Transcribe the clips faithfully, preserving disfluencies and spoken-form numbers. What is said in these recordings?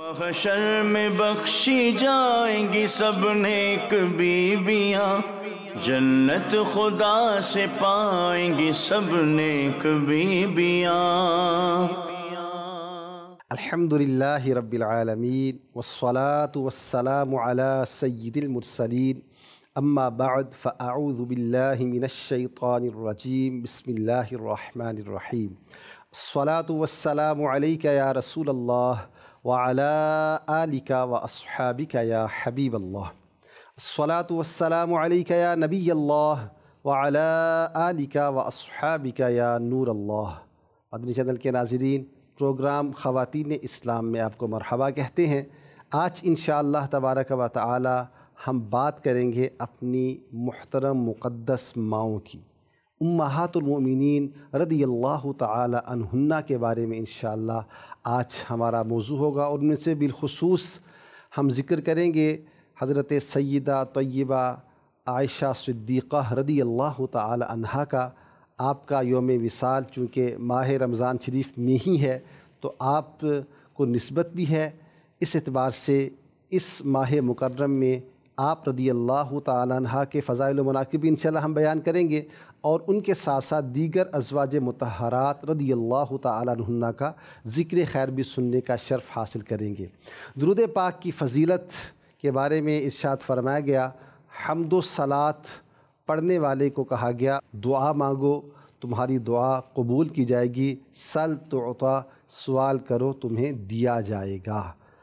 محشر میں بخشی جائیں گی سب نیک بیویاں، جنت خدا سے پائیں گی سب نیک بیویاں۔ الحمدللہ رب العالمین والصلاة والسلام علی سید المرسلین، اما بعد فاعوذ باللہ من الشیطان الرجیم، بسم اللہ الرحمن الرحیم۔ الصلاة والسلام علیک یا رسول اللہ وعلی آلک واصحابک یا حبیب اللہ۔ الصلاة والسلام علیک یا نبی اللہ وعلی آلک واصحابک یا نور اللہ۔ مدنی چینل کے ناظرین، پروگرام خواتین اسلام میں آپ کو مرحبا کہتے ہیں۔ آج انشاءاللہ تبارک و تعالی ہم بات کریں گے اپنی محترم مقدس ماؤں کی، امہات المؤمنین رضی اللہ تعالی عنہن کے بارے میں انشاءاللہ آج ہمارا موضوع ہوگا، اور ان میں سے بالخصوص ہم ذکر کریں گے حضرت سیدہ طیبہ عائشہ صدیقہ رضی اللہ تعالی عنہا کا۔ آپ کا یوم وصال چونکہ ماہ رمضان شریف میں ہی ہے تو آپ کو نسبت بھی ہے، اس اعتبار سے اس ماہ مکرم میں آپ رضی اللہ تعالی عنہ کے فضائل و مناقب انشاءاللہ ہم بیان کریں گے، اور ان کے ساتھ ساتھ دیگر ازواج مطہرات رضی اللہ تعالی عنہن کا ذکر خیر بھی سننے کا شرف حاصل کریں گے۔ درود پاک کی فضیلت کے بارے میں ارشاد فرمایا گیا، حمد و صلات پڑھنے والے کو کہا گیا دعا مانگو تمہاری دعا قبول کی جائے گی، سل تعطا سوال کرو تمہیں دیا جائے گا۔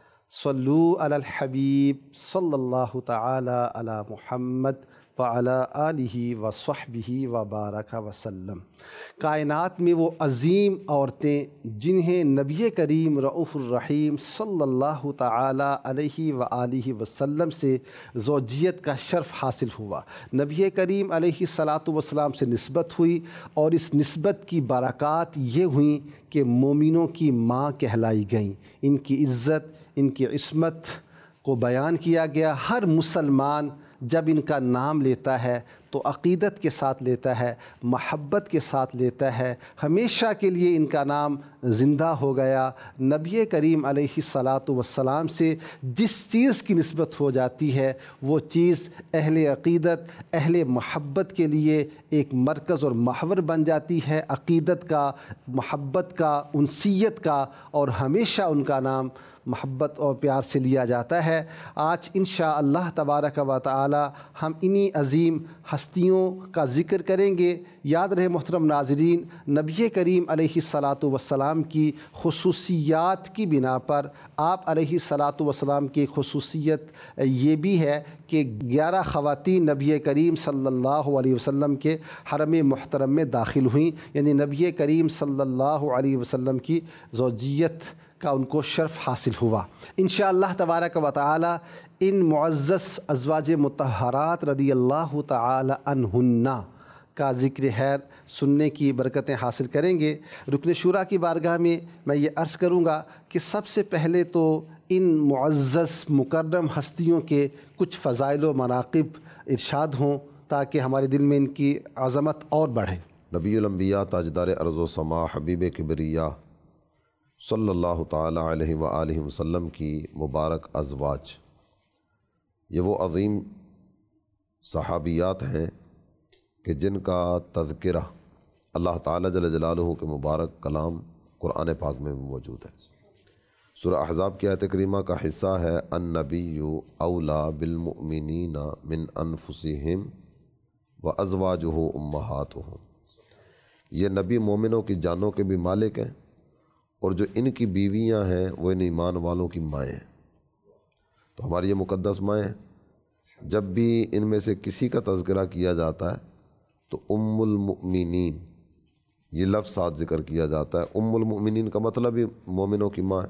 صلو علی الحبیب صلی اللہ تعالی علی محمد وعلی آلہ وصحبہ وبارک وسلم۔ کائنات میں وہ عظیم عورتیں جنہیں نبی کریم رؤوف الرحیم صلی اللہ تعالی علیہ وآلہ وسلم سے زوجیت کا شرف حاصل ہوا، نبی کریم علیہ الصلاۃ والسلام سے نسبت ہوئی، اور اس نسبت کی برکات یہ ہوئیں کہ مومنوں کی ماں کہلائی گئیں۔ ان کی عزت، ان کی عصمت کو بیان کیا گیا۔ ہر مسلمان جب ان کا نام لیتا ہے تو عقیدت کے ساتھ لیتا ہے، محبت کے ساتھ لیتا ہے، ہمیشہ کے لیے ان کا نام زندہ ہو گیا۔ نبی کریم علیہ الصلاۃ والسلام سے جس چیز کی نسبت ہو جاتی ہے وہ چیز اہل عقیدت، اہل محبت کے لیے ایک مرکز اور محور بن جاتی ہے، عقیدت کا، محبت کا، انسیت کا، اور ہمیشہ ان کا نام محبت اور پیار سے لیا جاتا ہے۔ آج انشاءاللہ تبارک و تعالی ہم انہی عظیم ہستیوں کا ذکر کریں گے۔ یاد رہے محترم ناظرین، نبی کریم علیہ الصلاۃ والسلام کی خصوصیات کی بنا پر آپ علیہ الصلاۃ والسلام کی خصوصیت یہ بھی ہے کہ گیارہ خواتین نبی کریم صلی اللہ علیہ وسلم کے حرم محترم میں داخل ہوئیں، یعنی نبی کریم صلی اللہ علیہ وسلم کی زوجیت کا ان کو شرف حاصل ہوا۔ انشاءاللہ تبارک و تعالی ان معزز ازواج مطہرات رضی اللہ تعالی عنہن کا ذکر خیر سننے کی برکتیں حاصل کریں گے۔ رکن شورا کی بارگاہ میں میں یہ عرض کروں گا کہ سب سے پہلے تو ان معزز مکرم ہستیوں کے کچھ فضائل و مناقب ارشاد ہوں تاکہ ہمارے دل میں ان کی عظمت اور بڑھے۔ نبی الانبیاء تاجدار ارض و سما حبیب کبریہ صلی اللہ تعالی علیہ وآلہ وسلم کی مبارک ازواج، یہ وہ عظیم صحابیات ہیں کہ جن کا تذکرہ اللہ تعالی جل جلالہ کے مبارک کلام قرآن پاک میں موجود ہے۔ سورہ احزاب کی آیت کریمہ کا حصہ ہے النبی اولیٰ بالمؤمنین من انفسہم وازواجہ امہاتہم۔ یہ نبی مومنوں کی جانوں کے بھی مالک ہیں، اور جو ان کی بیویاں ہیں وہ ان ایمان والوں کی مائیں ہیں۔ تو ہماری یہ مقدس مائیں، جب بھی ان میں سے کسی کا تذکرہ کیا جاتا ہے تو ام المؤمنین یہ لفظ ساتھ ذکر کیا جاتا ہے۔ ام المؤمنین کا مطلب ہی مومنوں کی ماں ہے۔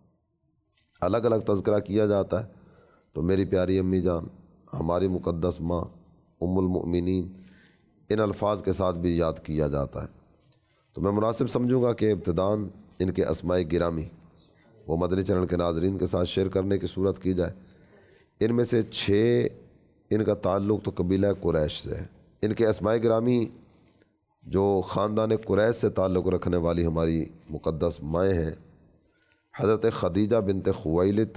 الگ الگ تذکرہ کیا جاتا ہے تو میری پیاری امی جان، ہماری مقدس ماں ام المؤمنین، ان الفاظ کے ساتھ بھی یاد کیا جاتا ہے۔ تو میں مناسب سمجھوں گا کہ ابتداً ان کے اسماء گرامی وہ مدنی چینل کے ناظرین کے ساتھ شیئر کرنے کی صورت کی جائے۔ ان میں سے چھ ان کا تعلق تو قبیلہ قریش سے ہے۔ ان کے اسماء گرامی جو خاندان قریش سے تعلق رکھنے والی ہماری مقدس مائیں ہیں، حضرت خدیجہ بنت خویلد،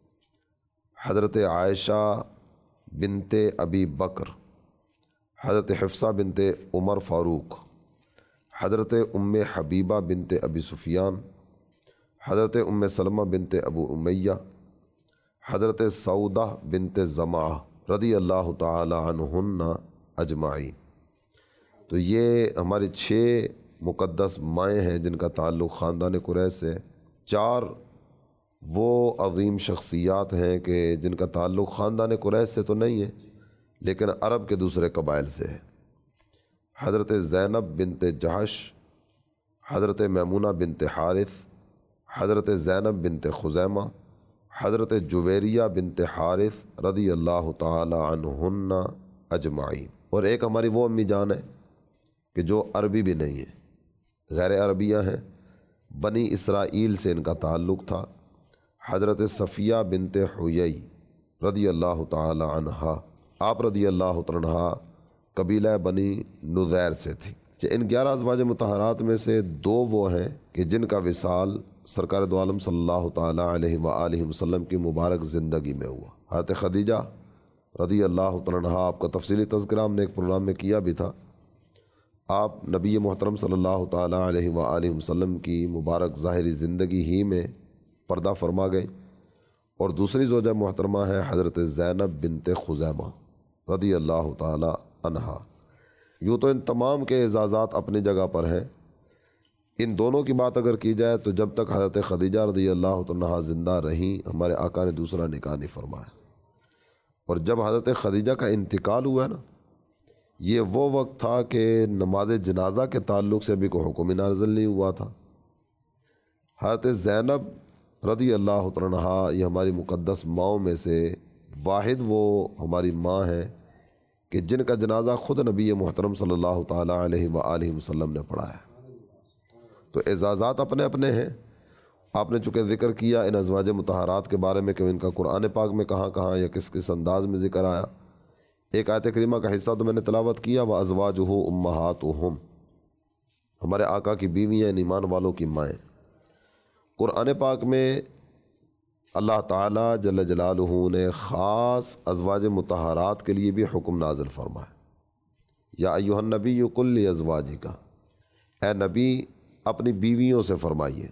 حضرت عائشہ بنت ابی بکر، حضرت حفصہ بنت عمر فاروق، حضرت ام حبیبہ بنت ابی سفیان، حضرت ام سلمہ بنت ابو امیہ، حضرت سعودہ بنت زمعہ رضی اللہ تعالی عنہن اجمعین۔ تو یہ ہماری چھ مقدس مائیں ہیں جن کا تعلق خاندان قریش سے۔ چار وہ عظیم شخصیات ہیں کہ جن کا تعلق خاندان قریش سے تو نہیں ہے لیکن عرب کے دوسرے قبائل سے ہے۔ حضرت زینب بنت جحش، حضرت میمونہ بنت حارث، حضرت زینب بنت خزیمہ، حضرت جویریہ بنت حارث رضی اللہ تعالی عنہن اجمعین۔ اور ایک ہماری وہ امی جان ہے کہ جو عربی بھی نہیں ہے، غیر عربیہ ہیں، بنی اسرائیل سے ان کا تعلق تھا۔ حضرت صفیہ بنت حیی رضی اللہ تعالی عنہا، آپ رضی اللہ تعالی عنہا قبیلہ بنی نذیر سے تھی۔ ان گیارہ ازواج مطہرات میں سے دو وہ ہیں کہ جن کا وصال سرکار دو عالم صلی اللہ تعالی علیہ وآلہ وسلم کی مبارک زندگی میں ہوا۔ حضرت خدیجہ رضی اللہ تعالی عنہا، آپ کا تفصیلی تذکرہ ہم نے ایک پروگرام میں کیا بھی تھا۔ آپ نبی محترم صلی اللہ تعالی علیہ وآلہ وسلم کی مبارک ظاہری زندگی ہی میں پردہ فرما گئے۔ اور دوسری زوجہ محترمہ ہے حضرت زینب بنت خزیمہ رضی اللہ تعالی عنہا۔ یوں تو ان تمام کے اعزازات اپنی جگہ پر ہیں، ان دونوں کی بات اگر کی جائے تو جب تک حضرت خدیجہ رضی اللہ عنہا زندہ رہیں ہمارے آقا نے دوسرا نکاح نہیں فرمایا۔ اور جب حضرت خدیجہ کا انتقال ہوا نا، یہ وہ وقت تھا کہ نماز جنازہ کے تعلق سے بھی کوئی حکم نازل نہیں ہوا تھا۔ حضرت زینب رضی اللہ عنہا یہ ہماری مقدس ماؤں میں سے واحد وہ ہماری ماں ہے کہ جن کا جنازہ خود نبی محترم صلی اللہ تعالی علیہ وآلہ وسلم نے پڑھا ہے۔ تو اعزازات اپنے اپنے ہیں۔ آپ نے چونکہ ذکر کیا ان ازواج مطہرات کے بارے میں کہ ان کا قرآن پاک میں کہاں کہاں یا کس کس انداز میں ذکر آیا، ایک آیت کریمہ کا حصہ تو میں نے تلاوت کیا، وَأَزْوَاجُهُ أُمَّهَاتُهُمْ، ہمارے آقا کی بیویاں ان ایمان والوں کی مائیں۔ قرآن پاک میں اللہ تعالیٰ جل جلالہ نے خاص ازواج مطہرات کے لیے بھی حکم نازل فرمایا، یا ایھا النبی قل لازواجک، اے نبی اپنی بیویوں سے فرمائیے،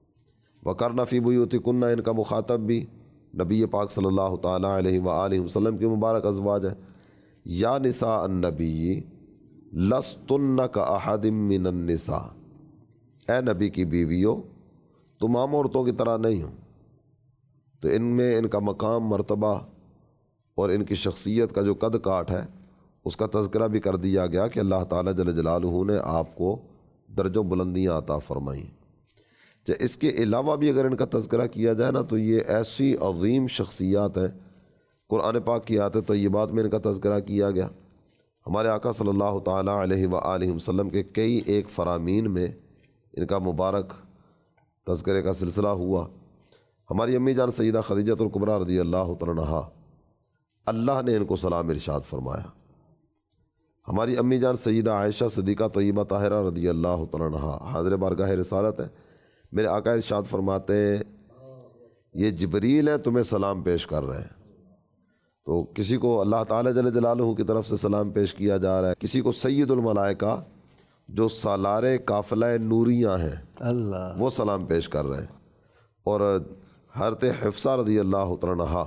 وقرن فی بیوتکن، ان کا مخاطب بھی نبی پاک صلی اللہ تعالی علیہ وآلہ وسلم کی مبارک ازواج ہے۔ یا نساء النبی لستن کاحد من النساء، اے نبی کی بیویوں تم عام عورتوں کی طرح نہیں ہو۔ تو ان میں ان کا مقام، مرتبہ اور ان کی شخصیت کا جو قد کاٹ ہے اس کا تذکرہ بھی کر دیا گیا کہ اللہ تعالیٰ جل جلالہ نے آپ کو درجہ بلندیاں عطا فرمائیں۔ اس کے علاوہ بھی اگر ان کا تذکرہ کیا جائے نا تو یہ ایسی عظیم شخصیات ہیں۔ قرآن پاک کی آیات طیبات میں ان کا تذکرہ کیا گیا، ہمارے آقا صلی اللہ تعالی علیہ وآلہ وسلم کے کئی ایک فرامین میں ان کا مبارک تذکرے کا سلسلہ ہوا۔ ہماری امی جان سیدہ خدیجہ الکبریٰ رضی اللہ تعالی عنہا، اللہ نے ان کو سلام ارشاد فرمایا۔ ہماری امی جان سیدہ عائشہ صدیقہ طیبہ طاہرہ رضی اللہ تعالی عنہا حاضر بارگاہ رسالت ہے، میرے آقا ارشاد فرماتے ہیں یہ جبریل ہیں تمہیں سلام پیش کر رہے ہیں۔ تو کسی کو اللہ تعالیٰ جل جلالہ کی طرف سے سلام پیش کیا جا رہا ہے، کسی کو سید الملائکہ جو سالار قافلہ نوریہ ہیں اللہ وہ سلام پیش کر رہے ہیں۔ اور حضرت حفصہ رضی اللہ تعالی عنہا،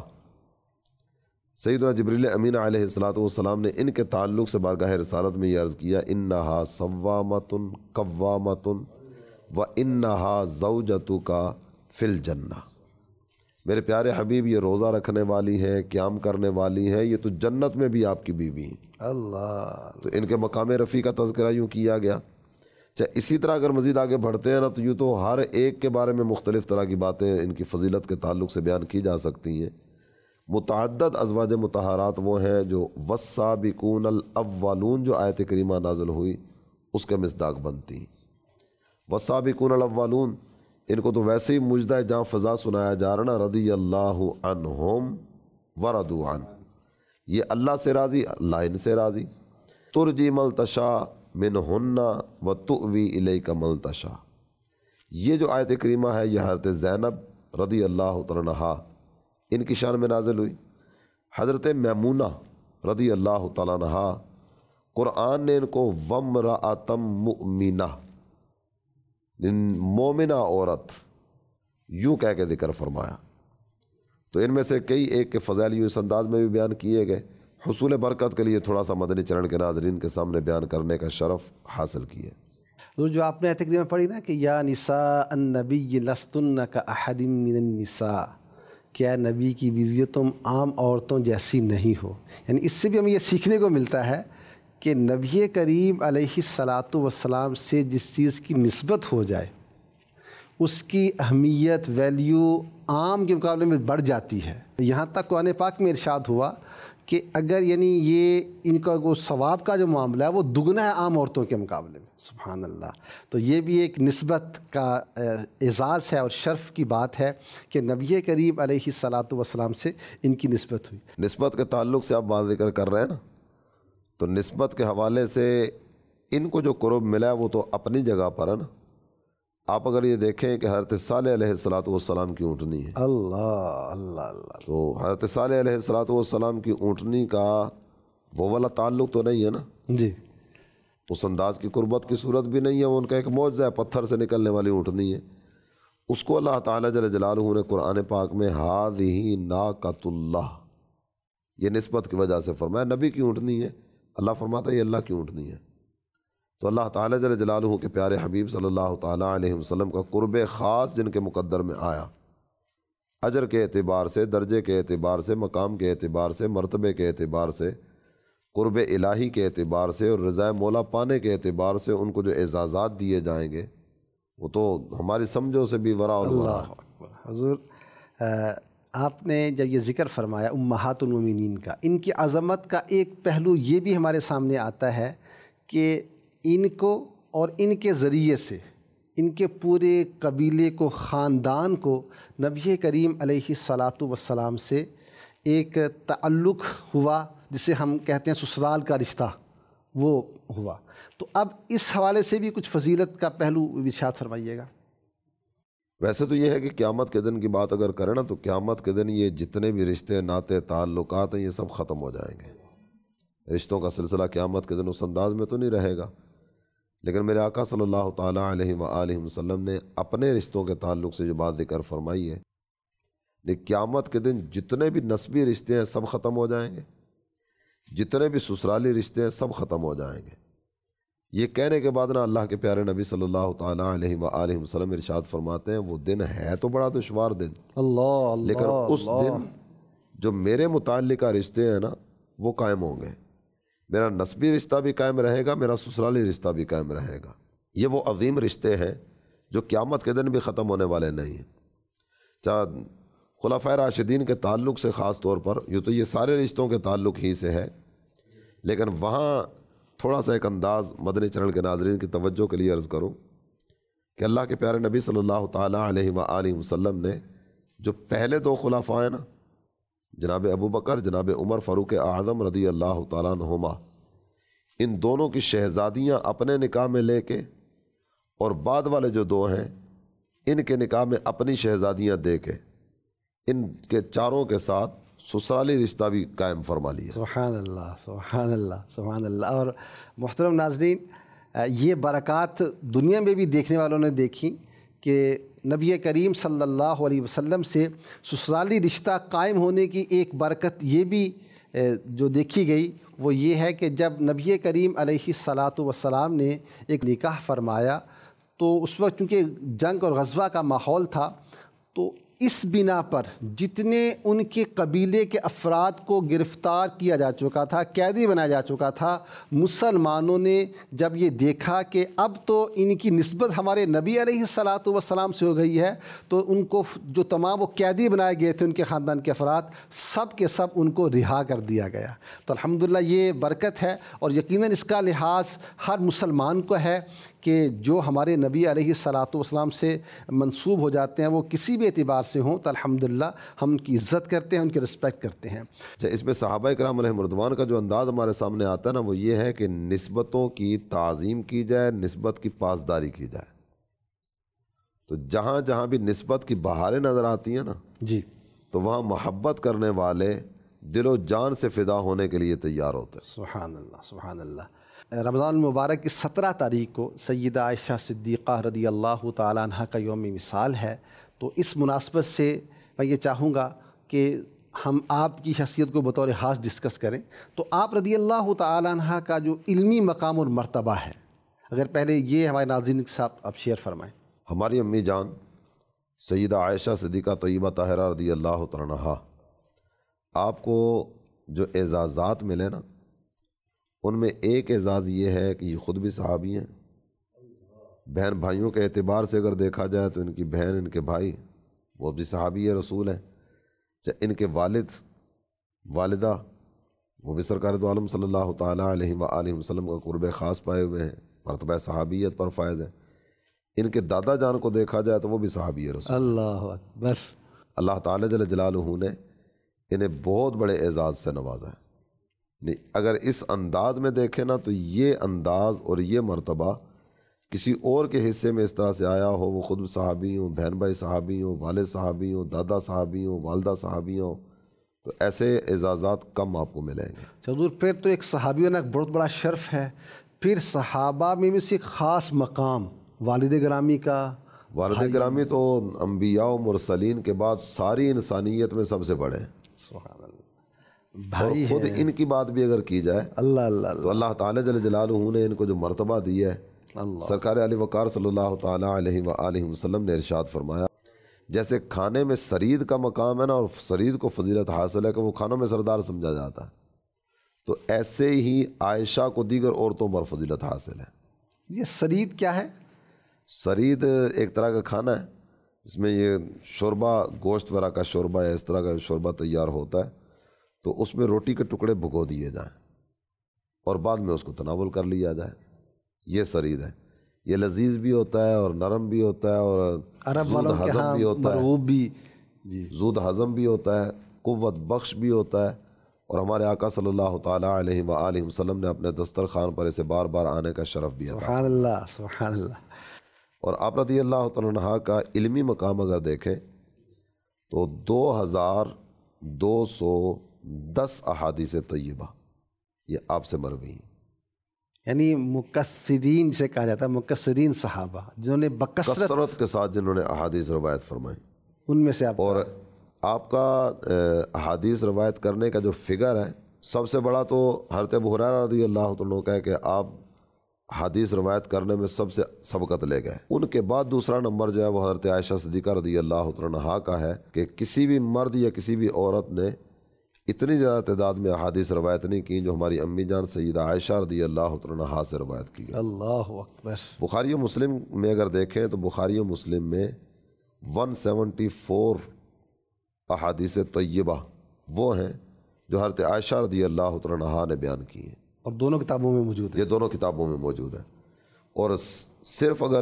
سیدنا جبریل امین علیہ الصلوۃ والسلام نے ان کے تعلق سے بارگاہ رسالت میں یہ عرض کیا، انہا صوامۃ قوامۃ و انہا زوجتک فی الجنہ، میرے پیارے حبیب یہ روزہ رکھنے والی ہے، قیام کرنے والی ہے، یہ تو جنت میں بھی آپ کی بیوی ہیں۔ اللہ، تو ان کے مقام رفیع کا تذکرہ یوں کیا گیا۔ چاہے اسی طرح اگر مزید آگے بڑھتے ہیں نا تو یوں تو ہر ایک کے بارے میں مختلف طرح کی باتیں ان کی فضیلت کے تعلق سے بیان کی جا سکتی ہیں۔ متعدد ازواج مطہرات وہ ہیں جو والسابقون الاولون جو آیت کریمہ نازل ہوئی اس کے مصداق بنتی ہیں۔ والسابقون الاولون ان کو تو ویسے ہی مجدہ جاں فضا سنایا جا رہا نا، رضی اللہ عنہم ورضوا عنہ، یہ اللہ سے راضی، اللہ ان سے راضی۔ ترجی ملتشا منہن و تؤوی الیک ملتشا، یہ جو آیت کریمہ ہے یہ حضرت زینب رضی اللہ تعالیٰ عنہا ان کی شان میں نازل ہوئی۔ حضرت میمونہ رضی اللہ تعالیٰ عنہا قرآن نے ان کو وامرأۃ مؤمنہ مومنہ عورت یوں کہہ کے ذکر فرمایا۔ تو ان میں سے کئی ایک کے فضائل یوں اس انداز میں بھی بیان کیے گئے، حصول برکت کے لیے تھوڑا سا مدنی چرن کے ناظرین کے سامنے بیان کرنے کا شرف حاصل کیے۔ جو آپ نے آیت کریمہ پڑھی نا کہ یا نساء النبی لستن کاحد من النساء، کیا نبی کی بیویوں تم عام عورتوں جیسی نہیں ہو، یعنی اس سے بھی ہمیں یہ سیکھنے کو ملتا ہے کہ نبی کریم علیہ الصلاۃ والسلام سے جس چیز کی نسبت ہو جائے اس کی اہمیت ویلیو عام کے مقابلے میں بڑھ جاتی ہے۔ یہاں تک قرآن پاک میں ارشاد ہوا کہ اگر یعنی یہ ان کا وہ ثواب کا جو معاملہ ہے وہ دگنا ہے عام عورتوں کے مقابلے میں، سبحان اللہ۔ تو یہ بھی ایک نسبت کا اعزاز ہے اور شرف کی بات ہے کہ نبی کریم علیہ الصلاۃ والسلام سے ان کی نسبت ہوئی۔ نسبت کے تعلق سے آپ بات ذکر کر رہے ہیں نا، تو نسبت کے حوالے سے ان کو جو قرب ملا ہے وہ تو اپنی جگہ پر ہے نا۔ آپ اگر یہ دیکھیں کہ حضرت صالح علیہ الصلاۃ والسلام کی اونٹنی ہے، اللہ اللہ اللہ، تو حضرت صالح علیہ الصلاۃ والسلام کی اونٹنی کا وہ والا تعلق تو نہیں ہے نا، جی اس انداز کی قربت کی صورت بھی نہیں ہے، وہ ان کا ایک معجزہ ہے، پتھر سے نکلنے والی اونٹنی ہے۔ اس کو اللہ تعالیٰ جل جلالہ نے قرآن پاک میں ھذہ ناقۃ اللہ یہ نسبت کی وجہ سے فرمایا، نبی کی اونٹنی ہے، اللہ فرماتا ہے یہ اللہ کی اونٹنی ہے۔ تو اللہ تعالیٰ جل جلالہ کے پیارے حبیب صلی اللہ تعالیٰ علیہ وسلم کا قرب خاص جن کے مقدر میں آیا، اجر کے اعتبار سے، درجے کے اعتبار سے، مقام کے اعتبار سے، مرتبے کے اعتبار سے، قرب الہی کے اعتبار سے اور رضا مولا پانے کے اعتبار سے ان کو جو اعزازات دیے جائیں گے وہ تو ہماری سمجھوں سے بھی ورا الورا ہے۔ حضور آپ نے جب یہ ذکر فرمایا امہات المومنین کا، ان کی عظمت کا ایک پہلو یہ بھی ہمارے سامنے آتا ہے کہ ان کو اور ان کے ذریعے سے ان کے پورے قبیلے کو، خاندان کو نبی کریم علیہ الصلاۃ والسلام سے ایک تعلق ہوا جسے ہم کہتے ہیں سسرال کا رشتہ، وہ ہوا۔ تو اب اس حوالے سے بھی کچھ فضیلت کا پہلو ارشاد فرمائیے گا۔ ویسے تو یہ ہے کہ قیامت کے دن کی بات اگر کریں نا تو قیامت کے دن یہ جتنے بھی رشتے، ناطے، تعلقات ہیں یہ سب ختم ہو جائیں گے۔ رشتوں کا سلسلہ قیامت کے دن اس انداز میں تو نہیں رہے گا، لیکن میرے آقا صلی اللہ تعالیٰ علیہ وآلہ وسلم نے اپنے رشتوں کے تعلق سے جو بات ذکر فرمائی ہے کہ قیامت کے دن جتنے بھی نسبی رشتے ہیں سب ختم ہو جائیں گے، جتنے بھی سسرالی رشتے ہیں سب ختم ہو جائیں گے۔ یہ کہنے کے بعد نا اللہ کے پیارے نبی صلی اللہ تعالیٰ علیہ وآلہ وسلم ارشاد فرماتے ہیں وہ دن ہے تو بڑا دشوار دن، اللہ اللہ لیکن اس دن جو میرے متعلقہ رشتے ہیں نا وہ قائم ہوں گے، میرا نسبی رشتہ بھی قائم رہے گا، میرا سسرالی رشتہ بھی قائم رہے گا۔ یہ وہ عظیم رشتے ہیں جو قیامت کے دن بھی ختم ہونے والے نہیں ہیں۔ چاہے خلفائے راشدین کے تعلق سے خاص طور پر، یوں تو یہ سارے رشتوں کے تعلق ہی سے ہے، لیکن وہاں تھوڑا سا ایک انداز مدنی چینل کے ناظرین کی توجہ کے لیے عرض کروں کہ اللہ کے پیارے نبی صلی اللہ تعالیٰ علیہ وآلہ وسلم نے جو پہلے دو خلفاء ہیں نا، جناب ابو بکر، جناب عمر فاروق اعظم رضی اللہ تعالیٰ عنہما، ان دونوں کی شہزادیاں اپنے نکاح میں لے کے اور بعد والے جو دو ہیں ان کے نکاح میں اپنی شہزادیاں دے کے ان کے چاروں کے ساتھ سسرالی رشتہ بھی قائم فرما لیا۔ سبحان اللہ سبحان اللہ سبحان اللہ۔ اور محترم ناظرین، یہ برکات دنیا میں بھی دیکھنے والوں نے دیکھی کہ نبی کریم صلی اللہ علیہ وسلم سے سسرالی رشتہ قائم ہونے کی ایک برکت یہ بھی جو دیکھی گئی وہ یہ ہے کہ جب نبی کریم علیہ الصلاۃ والسلام نے ایک نکاح فرمایا تو اس وقت چونکہ جنگ اور غزوہ کا ماحول تھا، تو اس بنا پر جتنے ان کے قبیلے کے افراد کو گرفتار کیا جا چکا تھا، قیدی بنایا جا چکا تھا، مسلمانوں نے جب یہ دیکھا کہ اب تو ان کی نسبت ہمارے نبی علیہ الصلاۃ والسلام سے ہو گئی ہے، تو ان کو جو تمام وہ قیدی بنائے گئے تھے ان کے خاندان کے افراد، سب کے سب ان کو رہا کر دیا گیا۔ تو الحمدللہ یہ برکت ہے، اور یقیناً اس کا لحاظ ہر مسلمان کو ہے کہ جو ہمارے نبی علیہ الصلاۃ والسلام سے منسوب ہو جاتے ہیں وہ کسی بھی اعتبار سے ہوں تو الحمدللہ ہم ان کی عزت کرتے ہیں، ان کی رسپیکٹ کرتے ہیں۔ اس میں صحابہ کرام علیہ رضوان کا جو انداز ہمارے سامنے آتا ہے نا وہ یہ ہے کہ نسبتوں کی تعظیم کی جائے، نسبت کی پاسداری کی جائے۔ تو جہاں جہاں بھی نسبت کی بہاریں نظر آتی ہیں نا جی تو وہاں محبت کرنے والے دل و جان سے فدا ہونے کے لیے تیار ہوتے ہیں۔ سبحان اللہ سبحان اللہ۔ رمضان المبارک کی سترہ تاریخ کو سیدہ عائشہ صدیقہ رضی اللہ تعالیٰ عنہ کا یوم مثال ہے، تو اس مناسبت سے میں یہ چاہوں گا کہ ہم آپ کی شخصیت کو بطور خاص ڈسکس کریں۔ تو آپ رضی اللہ تعالیٰ عنہ کا جو علمی مقام اور مرتبہ ہے، اگر پہلے یہ ہمارے ناظرین کے ساتھ آپ شیئر فرمائیں۔ ہماری امی جان سیدہ عائشہ صدیقہ طیبہ طاہرہ رضی اللہ تعالیٰ عنہا، آپ کو جو اعزازات ملے نا ان میں ایک اعزاز یہ ہے کہ یہ خود بھی صحابی ہیں، بہن بھائیوں کے اعتبار سے اگر دیکھا جائے تو ان کی بہن ان کے بھائی وہ بھی صحابی رسول ہیں، ان کے والد والدہ وہ بھی سرکار دو عالم صلی اللہ تعالیٰ علیہ وآلہ وسلم کا قرب خاص پائے ہوئے ہیں، مرتبہ صحابیت پر فائز ہیں۔ ان کے دادا جان کو دیکھا جائے تو وہ بھی صحابی رسول۔ اللہ اکبر۔ اللہ تعالیٰ جل جلالہ نے انہیں بہت بڑے اعزاز سے نوازا ہے۔ اگر اس انداز میں دیکھیں نا تو یہ انداز اور یہ مرتبہ کسی اور کے حصے میں اس طرح سے آیا ہو، وہ خود صحابی ہوں، بہن بھائی صحابی ہوں، والد صحابی ہوں، دادا صحابی ہوں، والدہ صحابی ہوں، تو ایسے اعزازات کم آپ کو ملیں گے۔ حضور پھر تو ایک صحابی ہونا ایک بہت بڑا شرف ہے، پھر صحابہ میں بھی سے ایک خاص مقام والد گرامی کا۔ والد گرامی تو انبیاء و مرسلین کے بعد ساری انسانیت میں سب سے بڑے ہیں، سبحان اللہ۔ اور بھائی خود ان کی بات بھی اگر کی جائے اللہ اللہ تو اللہ تعالیٰ جل جلالہ نے ان کو جو مرتبہ دی ہے، اللہ۔ سرکار علی وقار صلی اللہ تعالیٰ علیہ وآلہ وسلم نے ارشاد فرمایا، جیسے کھانے میں سرید کا مقام ہے نا، اور سرید کو فضیلت حاصل ہے کہ وہ کھانوں میں سردار سمجھا جاتا ہے، تو ایسے ہی عائشہ کو دیگر عورتوں پر فضیلت حاصل ہے۔ یہ سرید کیا ہے؟ سرید ایک طرح کا کھانا ہے جس میں یہ شوربہ، گوشت وغیرہ کا شوربہ یا اس طرح کا شوربہ تیار ہوتا ہے، تو اس میں روٹی کے ٹکڑے بھگو دیے جائیں اور بعد میں اس کو تناول کر لیا جائے، یہ سرید ہے۔ یہ لذیذ بھی ہوتا ہے اور نرم بھی ہوتا ہے اور عرب زود والوں کے ہضم ہاں بھی ہوتا ہے، مرغوب بھی، جی زود ہضم بھی ہوتا ہے، قوت بخش بھی ہوتا ہے، اور ہمارے آقا صلی اللہ تعالیٰ علیہ وآلہ وسلم نے اپنے دسترخوان پر اسے بار بار آنے کا شرف بھی عطا۔ سبحان اللہ سبحان اللہ۔ اور آپ رضی اللہ تعالیٰ عنہ کا علمی مقام اگر دیکھیں تو دو ہزار دو سو دس احادیث طیبہ یہ آپ سے مروی ہیں، یعنی مکثرین سے کہا جاتا ہے، مکثرین صحابہ جنہوں نے بکثرت کثرت کے ساتھ جنہوں نے احادیث روایت فرمائیں، ان میں سے آپ اور آپ کا احادیث روایت کرنے کا جو فگر ہے سب سے بڑا تو حضرت ابو ہریرہ رضی اللہ عنہ کا ہے کہ آپ حدیث روایت کرنے میں سب سے سبقت لے گئے۔ ان کے بعد دوسرا نمبر جو ہے وہ حضرت عائشہ صدیقہ رضی اللہ عنہا کا ہے کہ کسی بھی مرد یا کسی بھی عورت نے اتنی زیادہ تعداد میں احادیث روایت نہیں کی جو ہماری امی جان سیدہ عائشہ رضی اللہ عنہا سے روایت کی گئی۔ اللہ اکبر۔ بخاری و مسلم میں اگر دیکھیں تو بخاری و مسلم میں ون سیونٹی فور احادیث طیبہ وہ ہیں جو حضرت عائشہ رضی اللہ عنہا نے بیان کی ہیں، اور دونوں کتابوں میں موجود ہے۔ یہ دونوں کتابوں میں موجود ہے۔ اور صرف اگر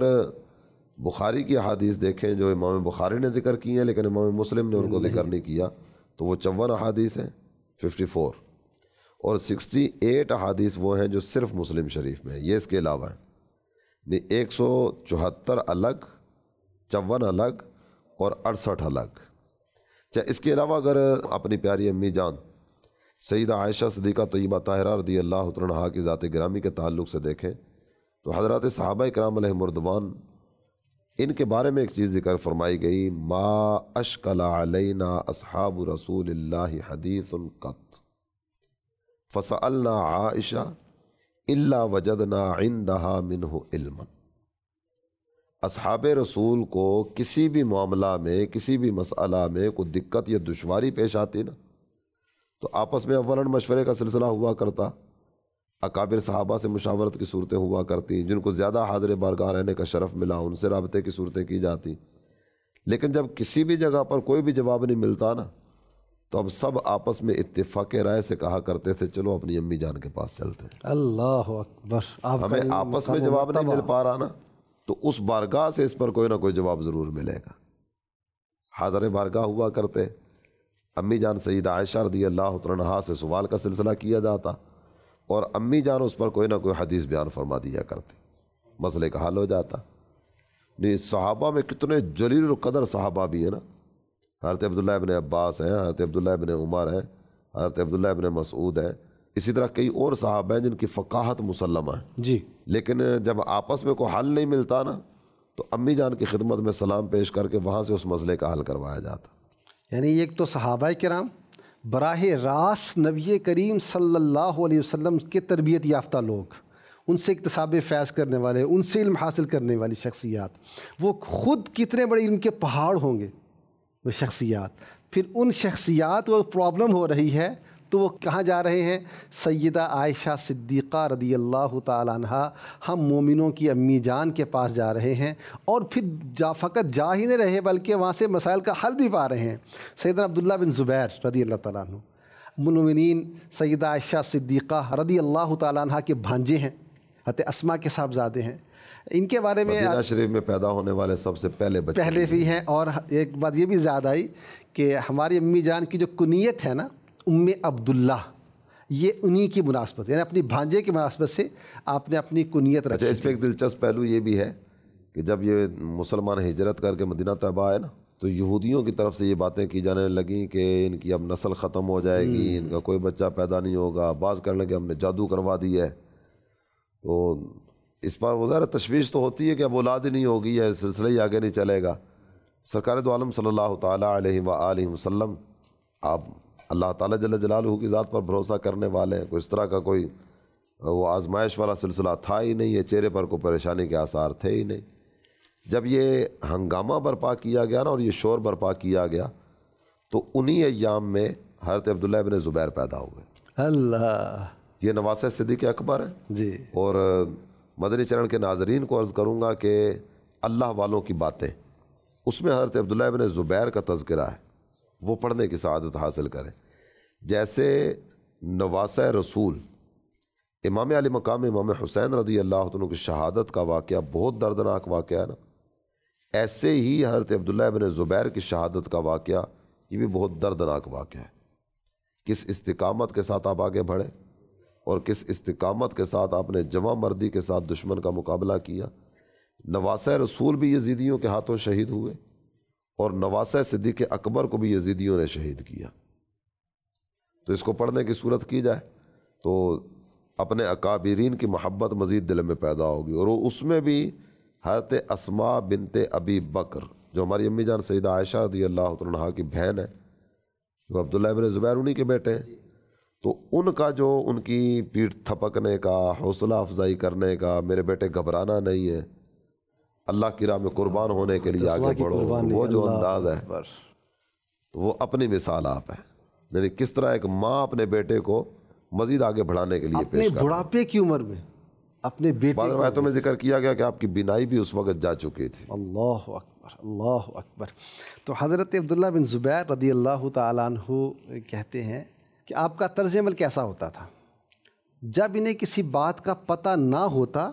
بخاری کی احادیث دیکھیں جو امام بخاری نے ذکر کی ہیں لیکن امام مسلم نے ان کو ذکر نہیں کیا تو وہ چون احادیث ہیں، ففٹی فور، اور سکسٹی ایٹ احادیث وہ ہیں جو صرف مسلم شریف میں ہیں، یہ اس کے علاوہ ہیں، ایک سو چوہتر الگ، چون الگ اور اڑسٹھ الگ۔ چاہے اس کے علاوہ اگر اپنی پیاری امی جان سیدہ عائشہ صدیقہ طیبہ طاہرہ رضی اللہ عنہا کی ذات گرامی کے تعلق سے دیکھیں تو حضرات صحابہ کرام علیہ مردوان ان کے بارے میں ایک چیز ذکر فرمائی گئی، ما اشکل علینا اصحاب رسول اللہ حدیث قط فسألنا عائشہ الا وجدنا عندها منہ علما۔ اصحاب رسول کو کسی بھی معاملہ میں، کسی بھی مسئلہ میں کوئی دقت یا دشواری پیش آتی نا تو آپس میں اولاً مشورے کا سلسلہ ہوا کرتا، اکابر صحابہ سے مشاورت کی صورتیں ہوا کرتی، جن کو زیادہ حاضر بارگاہ رہنے کا شرف ملا ان سے رابطے کی صورتیں کی جاتی، لیکن جب کسی بھی جگہ پر کوئی بھی جواب نہیں ملتا نا تو اب سب آپس میں اتفاق رائے سے کہا کرتے تھے چلو اپنی امی جان کے پاس چلتے ہیں۔ اللہ اکبر۔ آپ کا ہمیں آپس میں جواب نہیں مل پا رہا نا تو اس بارگاہ سے اس پر کوئی نہ کوئی جواب ضرور ملے گا۔ حاضر بارگاہ ہوا کرتے، امی جان سیدہ عائشہ رضی اللہ عنہا سے سوال کا سلسلہ کیا جاتا اور امی جان اس پر کوئی نہ کوئی حدیث بیان فرما دیا کرتی، مسئلے کا حل ہو جاتا۔ نہیں صحابہ میں کتنے جلیل القدر صحابہ بھی ہیں نا، حضرت عبداللہ ابن عباس ہیں، حضرت عبداللہ ابن عمر ہیں، حضرت عبداللہ ابن مسعود ہیں، اسی طرح کئی اور صحابہ ہیں جن کی فقاہت مسلمہ ہے جی، لیکن جب آپس میں کوئی حل نہیں ملتا نا تو امی جان کی خدمت میں سلام پیش کر کے وہاں سے اس مسئلے کا حل کروایا جاتا۔ یعنی ایک تو صحابہ کرام براہ راست نبی کریم صلی اللہ علیہ وسلم کے تربیت یافتہ لوگ، ان سے اکتساب فیض کرنے والے، ان سے علم حاصل کرنے والی شخصیات، وہ خود کتنے بڑے علم کے پہاڑ ہوں گے وہ شخصیات، پھر ان شخصیات کو پرابلم ہو رہی ہے تو وہ کہاں جا رہے ہیں؟ سیدہ عائشہ صدیقہ رضی اللہ تعالیٰ عنہ، ہم مومنوں کی امی جان کے پاس جا رہے ہیں، اور پھر جا فقط جا ہی نہیں رہے بلکہ وہاں سے مسائل کا حل بھی پا رہے ہیں۔ سیدنا عبداللہ بن زبیر رضی اللہ تعالیٰ عنہ مومنین سیدہ عائشہ صدیقہ رضی اللہ تعالیٰ عنہ کے بھانجے ہیں، حضرت اسماء کے صاحبزادے ہیں، ان کے بارے میں مدینہ شریف میں پیدا ہونے والے سب سے پہلے بچے پہلے بھی ہیں۔ اور ایک بات یہ بھی زیادہ آئی کہ ہماری امی جان کی جو کنیت ہے نا ام عبداللہ، یہ انہی کی مناسبت، یعنی اپنی بھانجے کی مناسبت سے آپ نے اپنی کنیت رکھی۔ اچھا، اس پہ ایک دلچسپ پہلو یہ بھی ہے کہ جب یہ مسلمان ہجرت کر کے مدینہ طیبہ آئے نا تو یہودیوں کی طرف سے یہ باتیں کی جانے لگیں کہ ان کی اب نسل ختم ہو جائے گی، ان کا کوئی بچہ پیدا نہیں ہوگا، بعض کہنے لگے ہم نے جادو کروا دی ہے۔ تو اس پر وہ ذرا تشویش تو ہوتی ہے کہ اب اولاد ہی نہیں ہوگی، یا سلسلہ ہی آگے نہیں چلے گا۔ سرکار دو عالم صلی اللہ تعالیٰ علیہ وآلہ وسلم، آپ اللہ تعالیٰ جل جلالہ کی ذات پر بھروسہ کرنے والے ہیں، کوئی اس طرح کا کوئی وہ آزمائش والا سلسلہ تھا ہی نہیں ہے، چہرے پر کوئی پریشانی کے آثار تھے ہی نہیں۔ جب یہ ہنگامہ برپا کیا گیا نا اور یہ شور برپا کیا گیا تو انہی ایام میں حضرت عبداللہ ابن زبیر پیدا ہوئے۔ اللہ، یہ نواسہ صدیق اکبر ہے جی، اور مدنی چینل کے ناظرین کو عرض کروں گا کہ اللہ والوں کی باتیں، اس میں حضرت عبداللہ ابن زبیر کا تذکرہ ہے، وہ پڑھنے کی سعادت حاصل کریں۔ جیسے نواسہ رسول امام علی مقام امام حسین رضی اللہ عنہ کی شہادت کا واقعہ بہت دردناک واقعہ ہے نا، ایسے ہی حضرت عبداللہ ابن زبیر کی شہادت کا واقعہ یہ بھی بہت دردناک واقعہ ہے۔ کس استقامت کے ساتھ آپ آگے بڑھے اور کس استقامت کے ساتھ آپ نے جواں مردی کے ساتھ دشمن کا مقابلہ کیا۔ نواسہ رسول بھی یزیدیوں کے ہاتھوں شہید ہوئے اور نواسہ صدیق اکبر کو بھی یزیدیوں نے شہید کیا۔ تو اس کو پڑھنے کی صورت کی جائے تو اپنے اکابرین کی محبت مزید دل میں پیدا ہوگی، اور اس میں بھی حضرت اسماء بنت ابی بکر جو ہماری امی جان سیدہ عائشہ رضی اللہ عنہا کی بہن ہے، جو عبداللہ ابن زبیر انہی کے بیٹے ہیں، تو ان کا جو ان کی پیٹھ تھپکنے کا، حوصلہ افزائی کرنے کا، میرے بیٹے گھبرانا نہیں ہے، اللہ کی راہ میں قربان ہونے کے لیے آگے بڑھو، وہ جو انداز ہے تو وہ اپنی مثال آپ ہے، یعنی کس طرح ایک ماں اپنے بیٹے کو مزید آگے بڑھانے کے لیے اپنے پیش کر بڑھاپے کی عمر میں اپنے بیٹے بعض روایتوں میں ذکر کیا گیا کہ آپ کی بینائی بھی اس وقت جا چکی تھی۔ اللہ اکبر، اللہ اکبر۔ تو حضرت عبداللہ بن زبیر رضی اللہ تعالیٰ عنہ کہتے ہیں کہ آپ کا طرز عمل کیسا ہوتا تھا؟ جب انہیں کسی بات کا پتہ نہ ہوتا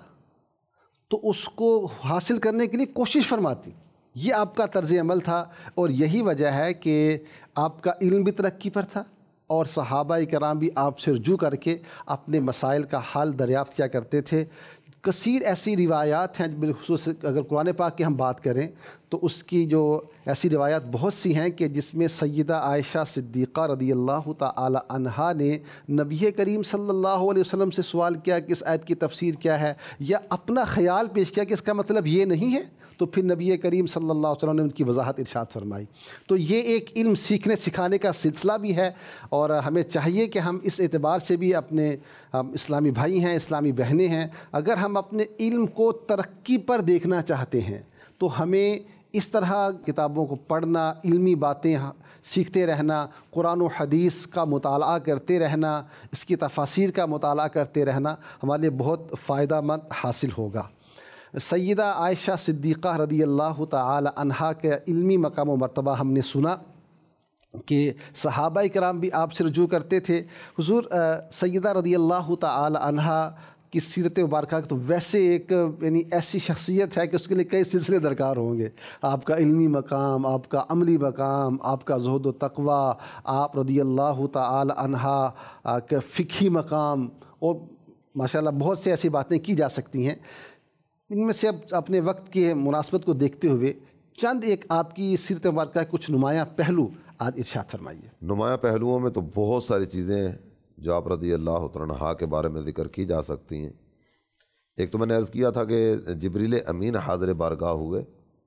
تو اس کو حاصل کرنے کے لیے کوشش فرماتی، یہ آپ کا طرز عمل تھا، اور یہی وجہ ہے کہ آپ کا علم بھی ترقی پر تھا اور صحابہ کرام بھی آپ سے رجوع کر کے اپنے مسائل کا حل دریافت کیا کرتے تھے۔ کثیر ایسی روایات ہیں، بالخصوص اگر قرآن پاک کی ہم بات کریں تو اس کی جو ایسی روایات بہت سی ہیں کہ جس میں سیدہ عائشہ صدیقہ رضی اللہ تعالی عنہا نے نبی کریم صلی اللہ علیہ وسلم سے سوال کیا کہ اس آیت کی تفسیر کیا ہے، یا اپنا خیال پیش کیا کہ اس کا مطلب یہ نہیں ہے، تو پھر نبی کریم صلی اللہ علیہ وسلم نے ان کی وضاحت ارشاد فرمائی۔ تو یہ ایک علم سیکھنے سکھانے کا سلسلہ بھی ہے، اور ہمیں چاہیے کہ ہم اس اعتبار سے بھی اپنے ہم اسلامی بھائی ہیں، اسلامی بہنیں ہیں، اگر ہم اپنے علم کو ترقی پر دیکھنا چاہتے ہیں تو ہمیں اس طرح کتابوں کو پڑھنا، علمی باتیں سیکھتے رہنا، قرآن و حدیث کا مطالعہ کرتے رہنا، اس کی تفاسیر کا مطالعہ کرتے رہنا ہمارے لیے بہت فائدہ مند حاصل ہوگا۔ سیدہ عائشہ صدیقہ رضی اللہ تعالی عنہا کے علمی مقام و مرتبہ ہم نے سنا کہ صحابہ کرام بھی آپ سے رجوع کرتے تھے۔ حضور سیدہ رضی اللہ تعالی عنہا کی سیرت مبارکہ تو ویسے ایک یعنی ایسی شخصیت ہے کہ اس کے لیے کئی سلسلے درکار ہوں گے۔ آپ کا علمی مقام، آپ کا عملی مقام، آپ کا زہد و تقوی، آپ رضی اللہ تعالی عنہا کا فقہی مقام، اور ماشاءاللہ بہت سے ایسی باتیں کی جا سکتی ہیں۔ ان میں سے اب اپنے وقت کے مناسبت کو دیکھتے ہوئے چند ایک آپ کی سیرت مبارکہ کے کچھ نمایاں پہلو آج ارشاد فرمائیے۔ نمایاں پہلوؤں میں تو بہت ساری چیزیں ہیں جو آپ رضی اللہ تعالیٰ عنہ کے بارے میں ذکر کی جا سکتی ہیں۔ ایک تو میں نے عرض کیا تھا کہ جبریل امین حاضر بارگاہ ہوئے،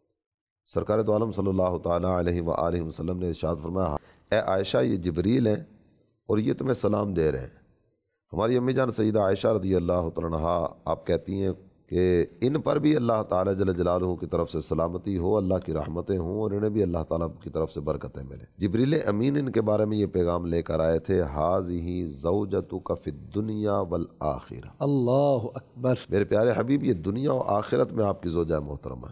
سرکار دو عالم صلی اللہ تعالیٰ علیہ وآلہ وسلم نے ارشاد فرمایا، اے عائشہ یہ جبریل ہیں اور یہ تمہیں سلام دے رہے ہیں۔ ہماری امی جان سیدہ عائشہ رضی اللہ تعالیٰ عنہا آپ کہتی ہیں کہ ان پر بھی اللہ تعالیٰ جل جلالہ کی طرف سے سلامتی ہو، اللہ کی رحمتیں ہوں اور انہیں بھی اللہ تعالیٰ کی طرف سے برکتیں ملیں۔ جبریل امین ان کے بارے میں یہ پیغام لے کر آئے تھے، ھذہ زوجتک فی الدنیا والآخرہ، اللہ اکبر، میرے پیارے حبیب یہ دنیا و آخرت میں آپ کی زوجہ محترمہ ہے۔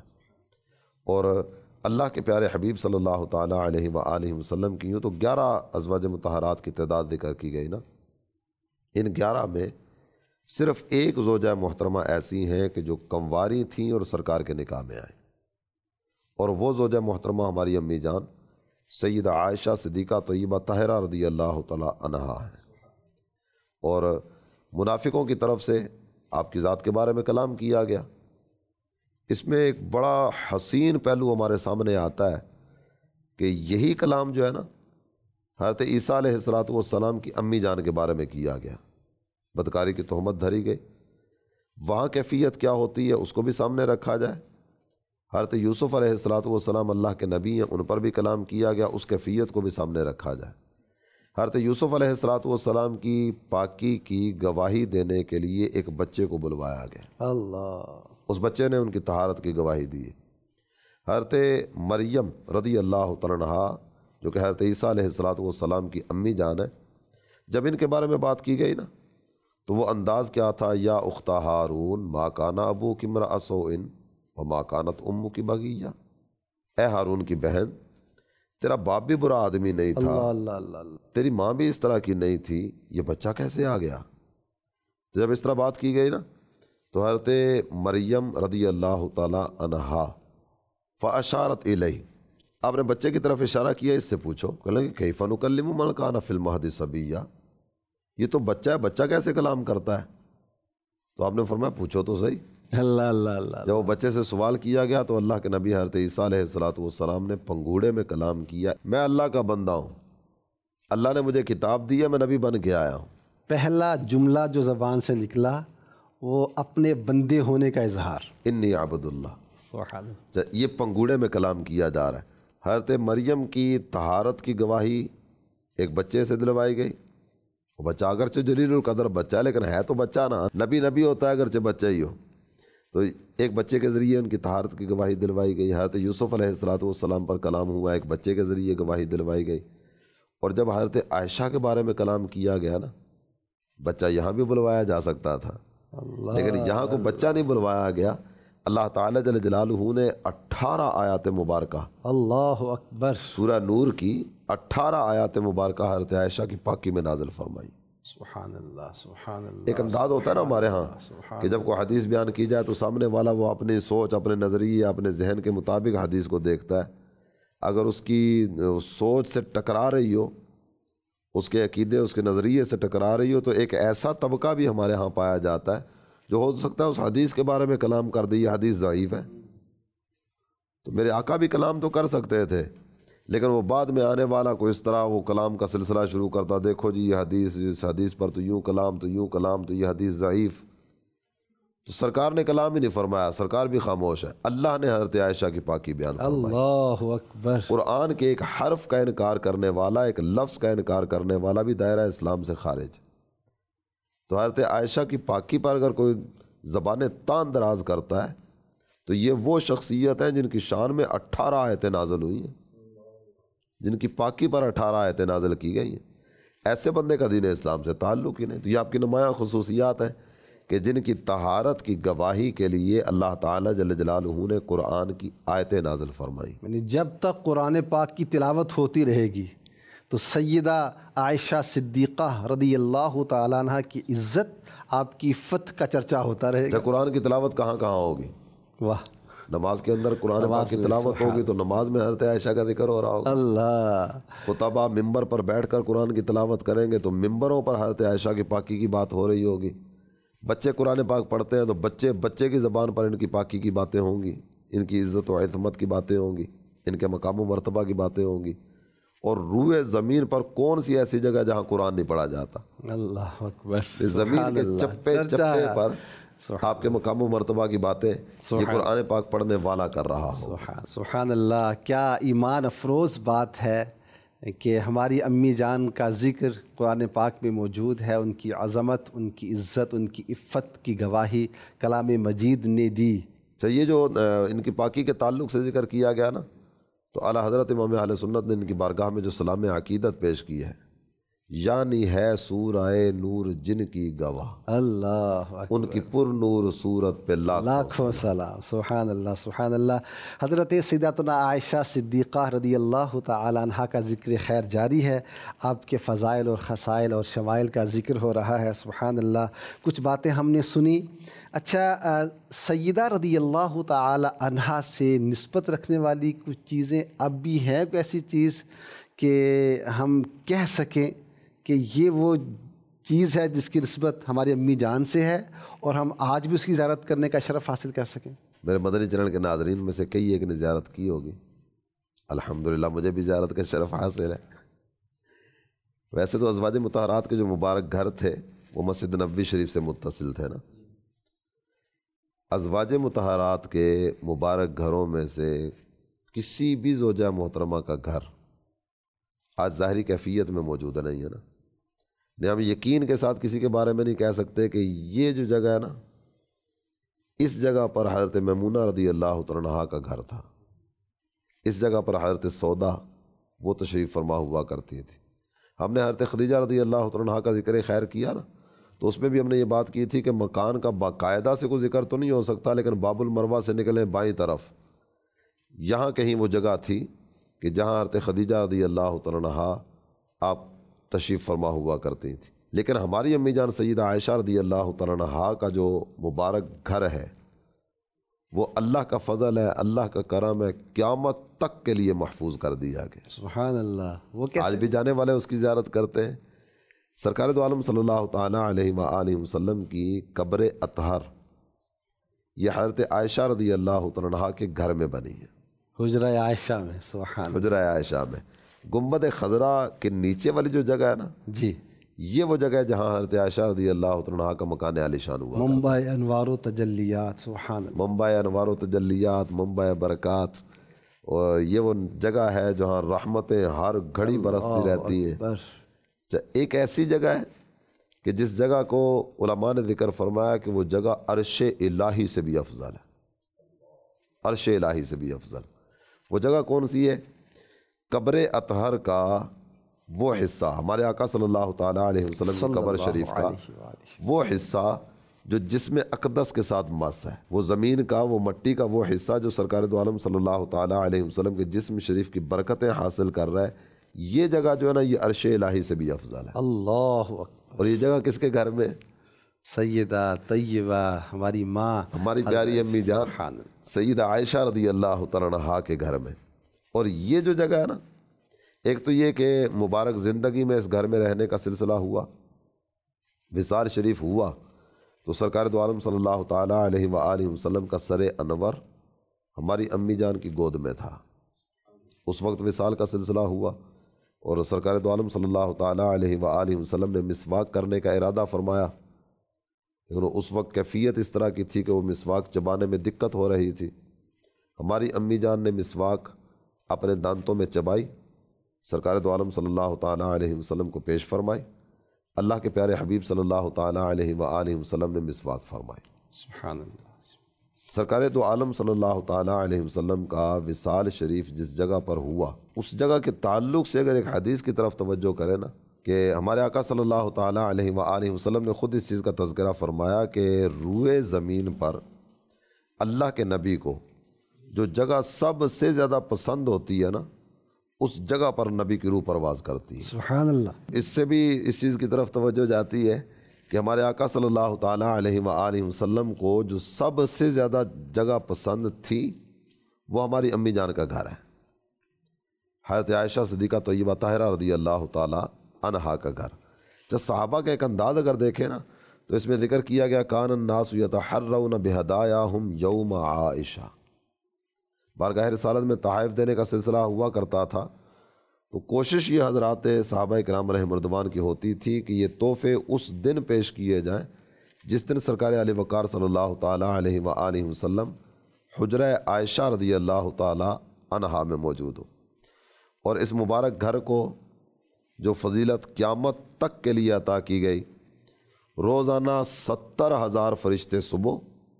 اور اللہ کے پیارے حبیب صلی اللہ تعالیٰ علیہ وآلہ وسلم کی یوں تو گیارہ ازواج مطہرات کی تعداد ذکر کی گئی نا، ان گیارہ میں صرف ایک زوجہ محترمہ ایسی ہیں کہ جو کمواری تھیں اور سرکار کے نکاح میں آئیں، اور وہ زوجہ محترمہ ہماری امی جان سیدہ عائشہ صدیقہ طیبہ طاہرہ رضی اللہ تعالیٰ عنہا ہیں۔ اور منافقوں کی طرف سے آپ کی ذات کے بارے میں کلام کیا گیا، اس میں ایک بڑا حسین پہلو ہمارے سامنے آتا ہے کہ یہی کلام جو ہے نا حضرت عیسیٰ علیہ الصلوۃ والسلام کی امی جان کے بارے میں کیا گیا، بدکاری کی تہمت دھری گئی، وہاں کیفیت کیا ہوتی ہے اس کو بھی سامنے رکھا جائے۔ حضرت یوسف علیہ الصلوۃ والسلام اللہ کے نبی ہیں، ان پر بھی کلام کیا گیا، اس کیفیت کو بھی سامنے رکھا جائے۔ حضرت یوسف علیہ الصلوۃ والسلام کی پاکی کی گواہی دینے کے لیے ایک بچے کو بلوایا گیا، اللہ، اس بچے نے ان کی طہارت کی گواہی دی۔ حضرت مریم رضی اللہ تعالیٰ عنہا جو کہ حضرت عیسیٰ علیہ الصلوۃ والسلام کی امی جان ہے، جب ان کے بارے میں بات کی گئی نا تو وہ انداز کیا تھا، یا اخت ہارون ما کان ابوک امرأ سوء وما کانت امک بغیہ، اے ہارون کی بہن تیرا باپ بھی برا آدمی نہیں تھا، اللہ اللہ اللہ اللہ، تیری ماں بھی اس طرح کی نہیں تھی، یہ بچہ کیسے آ گیا؟ جب اس طرح بات کی گئی نا تو حضرت مریم رضی اللہ تعالیٰ عنہا فاشارت الیہ، آپ نے بچے کی طرف اشارہ کیا، اس سے پوچھو، کہنے لگے کیف نکلم من کان فی المہد صبیا، یہ تو بچہ ہے، بچہ کیسے کلام کرتا ہے؟ تو آپ نے فرمایا پوچھو تو صحیح۔ اللہ اللہ اللہ، جب وہ بچے سے سوال کیا گیا تو اللہ کے نبی حضرت عیسیٰ علیہ الصلوۃ والسلام نے پنگوڑے میں کلام کیا، میں اللہ کا بندہ ہوں، اللہ نے مجھے کتاب دی ہے، میں نبی بن کے آیا ہوں۔ پہلا جملہ جو زبان سے نکلا وہ اپنے بندے ہونے کا اظہار، انی عبد اللہ، سبحان اللہ، یہ پنگوڑے میں کلام کیا جا رہا ہے۔ حضرت مریم کی طہارت کی گواہی ایک بچے سے دلوائی گئی، وہ بچہ اگرچہ جلیل القدر بچہ ہے لیکن ہے تو بچہ نا، نبی نبی ہوتا ہے اگرچہ بچہ ہی ہو، تو ایک بچے کے ذریعے ان کی طہارت کی گواہی دلوائی گئی۔ حضرت یوسف علیہ الصلوۃ والسلام پر کلام ہوا، ایک بچے کے ذریعے گواہی دلوائی گئی۔ اور جب حضرت عائشہ کے بارے میں کلام کیا گیا نا، بچہ یہاں بھی بلوایا جا سکتا تھا لیکن یہاں کو بچہ نہیں بلوایا گیا، اللہ تعالیٰ جل جلالہ نے اٹھارہ آیات مبارکہ، اللہ اکبر، سورہ نور کی اٹھارہ آیات مبارکہ حضرت عائشہ کی پاکی میں نازل فرمائی۔ سبحان اللہ سبحان اللہ۔ ایک انداز ہوتا ہے نا ہمارے ہاں کہ جب کوئی حدیث بیان کی جائے تو سامنے والا وہ اپنی سوچ، اپنے نظریے، اپنے ذہن کے مطابق حدیث کو دیکھتا ہے، اگر اس کی سوچ سے ٹکرا رہی ہو، اس کے عقیدے، اس کے نظریے سے ٹکرا رہی ہو، تو ایک ایسا طبقہ بھی ہمارے ہاں پایا جاتا ہے جو ہو سکتا ہے اس حدیث کے بارے میں کلام کر دے، یہ حدیث ضعیف ہے۔ تو میرے آقا بھی کلام تو کر سکتے تھے لیکن وہ بعد میں آنے والا کو اس طرح وہ کلام کا سلسلہ شروع کرتا، دیکھو جی یہ حدیث، اس حدیث پر تو یوں کلام، تو یوں کلام، تو یہ حدیث ضعیف۔ تو سرکار نے کلام ہی نہیں فرمایا، سرکار بھی خاموش ہے، اللہ نے حضرت عائشہ کی پاکی بیان فرمائی۔ اللہ اکبر، قرآن کے ایک حرف کا انکار کرنے والا، ایک لفظ کا انکار کرنے والا بھی دائرہ اسلام سے خارج۔ تو حضرت عائشہ کی پاکی پر اگر کوئی زبان تان دراز کرتا ہے تو یہ وہ شخصیت ہیں جن کی شان میں اٹھارہ آیتیں نازل ہوئی ہیں، جن کی پاکی پر اٹھارہ آیتیں نازل کی گئی ہیں۔ ایسے بندے کا دین اسلام سے تعلق ہی نہیں۔ تو یہ آپ کی نمایاں خصوصیات ہیں کہ جن کی طہارت کی گواہی کے لیے اللہ تعالیٰ جل جلالہ نے قرآن کی آیتیں نازل فرمائی۔ یعنی جب تک قرآن پاک کی تلاوت ہوتی رہے گی تو سیدہ عائشہ صدیقہ رضی اللہ تعالیٰ عنہ کی عزت، آپ کی فتح کا چرچا ہوتا رہے گا۔ جب قرآن کی تلاوت کہاں کہاں ہوگی؟ واہ، نماز کے اندر قرآن پاک کی تلاوت ہوگی تو نماز میں حضرت عائشہ کا ذکر ہو رہا ہوگا۔ اللہ، خطبہ ممبر پر بیٹھ کر قرآن کی تلاوت کریں گے تو ممبروں پر حضرت عائشہ کی پاکی کی بات ہو رہی ہوگی۔ بچے قرآن پاک پڑھتے ہیں تو بچے بچے کی زبان پر ان کی پاکی کی باتیں ہوں گی، ان کی عزت و عظمت کی باتیں ہوں گی، ان کے مقام و مرتبہ کی باتیں ہوں گی۔ اور روئے زمین پر کون سی ایسی جگہ جہاں قرآن نہیں پڑھا جاتا؟ اللہ اکبر، زمین کے چپے چپے پر آپ کے مقام و مرتبہ کی باتیں یہ قرآن پاک پڑھنے والا کر رہا ہو۔ سبحان اللہ، کیا ایمان افروز بات ہے کہ ہماری امی جان کا ذکر قرآن پاک میں موجود ہے، ان کی عظمت، ان کی عزت، ان کی عفت کی گواہی کلام مجید نے دی۔ تو یہ جو ان کی پاکی کے تعلق سے ذکر کیا گیا نا، تو اعلیٰ حضرت امام اہل سنت نے ان کی بارگاہ میں جو سلام عقیدت پیش کی ہے، یعنی ہے سورہ نور جن کی گواہ، اللہ اکبر، ان کی پر نور صورت پہ لاکھوں لاکھوں سلام۔ سبحان اللہ، سبحان اللہ۔ حضرت سیداتنا عائشہ صدیقہ رضی اللہ تعالی عنہا کا ذکر خیر جاری ہے، آپ کے فضائل اور خصائل اور شمائل کا ذکر ہو رہا ہے۔ سبحان اللہ، کچھ باتیں ہم نے سنی۔ اچھا، سیدہ رضی اللہ تعالی عنہا سے نسبت رکھنے والی کچھ چیزیں اب بھی ہیں، کوئی ایسی چیز کہ ہم کہہ سکیں کہ یہ وہ چیز ہے جس کی نسبت ہماری امی جان سے ہے اور ہم آج بھی اس کی زیارت کرنے کا شرف حاصل کر سکیں؟ میرے مدنی چینل کے ناظرین میں سے کئی ایک نے زیارت کی ہوگی، الحمدللہ مجھے بھی زیارت کا شرف حاصل ہے۔ ویسے تو ازواج مطہرات کے جو مبارک گھر تھے وہ مسجد نبوی شریف سے متصل تھے نا۔ ازواج مطہرات کے مبارک گھروں میں سے کسی بھی زوجہ محترمہ کا گھر آج ظاہری کیفیت میں موجود نہیں ہے نا۔ نہیں، ہم یقین کے ساتھ کسی کے بارے میں نہیں کہہ سکتے کہ یہ جو جگہ ہے نا، اس جگہ پر حضرت میمونہ رضی اللہ تعالی عنہا کا گھر تھا، اس جگہ پر حضرت سودا وہ تشریف فرما ہوا کرتی تھی۔ ہم نے حضرت خدیجہ رضی اللہ تعالی عنہا کا ذکر خیر کیا نا، تو اس میں بھی ہم نے یہ بات کی تھی کہ مکان کا باقاعدہ سے کوئی ذکر تو نہیں ہو سکتا، لیکن باب المروہ سے نکلیں بائیں طرف یہاں کہیں وہ جگہ تھی کہ جہاں حضرت خدیجہ رضی اللہ تعالی عنہا آپ تشریف فرما ہوا کرتی تھی۔ لیکن ہماری امی جان سیدہ عائشہ رضی اللہ تعالی عنہا کا جو مبارک گھر ہے وہ اللہ کا فضل ہے، اللہ کا کرم ہے، قیامت تک کے لیے محفوظ کر دیا گیا۔ سبحان اللہ، وہ کیسے؟ آج بھی جانے والے اس کی زیارت کرتے ہیں۔ سرکار دو عالم صلی اللہ تعالیٰ علیہ وآلہ وسلم کی قبر اطہر یہ حضرت عائشہ رضی اللہ تعالی عنہا کے گھر میں بنی ہے، حجرہ عائشہ میں۔ سبحان اللہ، حجرہ عائشہ میں گنبد خضرا کے نیچے والی جو جگہ ہے نا، جی، یہ وہ جگہ ہے جہاں حضرت عائشہ رضی اللہ تعالی عنہا کا مکان عالی شان ہوا، منبع انوار و تجلیات۔ سبحان اللہ، منبع انوار و تجلیات، منبع برکات، اور یہ وہ جگہ ہے جہاں رحمتیں ہر گھڑی برستی رہتی ہیں۔ بس ایک ایسی جگہ ہے کہ جس جگہ کو علماء نے ذکر فرمایا کہ وہ جگہ عرش الہی سے بھی افضل ہے، عرش الہی سے بھی افضل۔ وہ جگہ کون سی ہے؟ قبر اطہر کا وہ حصہ، ہمارے آقا صلی اللہ تعالیٰ علیہ وسلم کی قبر شریف کا وہ حصہ جو جسم اقدس کے ساتھ مس ہے، وہ زمین کا، وہ مٹی کا وہ حصہ جو سرکار دو عالم صلی اللہ تعالیٰ علیہ وسلم کے جسم شریف کی برکتیں حاصل کر رہا ہے، یہ جگہ جو ہے نا یہ عرش الہی سے بھی افضل ہے۔ اللہ اکبر۔ اور یہ جگہ کس کے گھر میں؟ سیدہ طیبہ ہماری ماں، ہماری پیاری امی جان سیدہ عائشہ رضی اللہ تعالی عنہا کے گھر میں۔ اور یہ جو جگہ ہے نا، ایک تو یہ کہ مبارک زندگی میں اس گھر میں رہنے کا سلسلہ ہوا، وصال شریف ہوا، تو سرکار دو عالم صلی اللہ تعالیٰ علیہ وآلہ وسلم کا سر انور ہماری امی جان کی گود میں تھا۔ اس وقت وصال کا سلسلہ ہوا اور سرکار دو عالم صلی اللہ تعالیٰ علیہ وآلہ وسلم نے مسواک کرنے کا ارادہ فرمایا، لیکن اس وقت کیفیت اس طرح کی تھی کہ وہ مسواک چبانے میں دقت ہو رہی تھی۔ ہماری امی جان نے مسواک اپنے دانتوں میں چبائی، سرکار دو عالم صلی اللہ تعالیٰ علیہ وسلم کو پیش فرمائی، اللہ کے پیارے حبیب صلی اللہ تعالیٰ علیہ وآلہ وسلم نے مسواک فرمائی۔ سبحان اللہ۔ سرکار دو عالم صلی اللہ تعالیٰ علیہ وسلم کا وصال شریف جس جگہ پر ہوا، اس جگہ کے تعلق سے اگر ایک حدیث کی طرف توجہ کرے نا، کہ ہمارے آقا صلی اللہ تعالیٰ علیہ وآلہ وسلم نے خود اس چیز کا تذکرہ فرمایا کہ روئے زمین پر اللہ کے نبی کو جو جگہ سب سے زیادہ پسند ہوتی ہے نا، اس جگہ پر نبی کی روح پرواز کرتی ہے۔ سبحان اللہ۔ اس سے بھی اس چیز کی طرف توجہ جاتی ہے کہ ہمارے آقا صلی اللہ تعالیٰ علیہ وآلہ وسلم کو جو سب سے زیادہ جگہ پسند تھی وہ ہماری امی جان کا گھر ہے، حضرت عائشہ صدیقہ طیبہ طاہرہ رضی اللہ تعالیٰ عنہا کا گھر۔ جب صحابہ کا ایک انداز اگر دیکھیں نا، تو تو اس میں ذکر کیا گیا کان الناس یتحرون بہدایاہم یوم عائشہ، بارگاہ رسالت میں تحائف دینے کا سلسلہ ہوا کرتا تھا، تو کوشش یہ حضرات صحابہ کرام علیہم رضوان کی ہوتی تھی کہ یہ تحفے اس دن پیش کیے جائیں جس دن سرکار علی وقار صلی اللہ تعالیٰ علیہ وآلہ وسلم حجرہ عائشہ رضی اللہ تعالیٰ عنہا میں موجود ہو، اور اس مبارک گھر کو جو فضیلت قیامت تک کے لیے عطا کی گئی، روزانہ ستر ہزار فرشتے صبح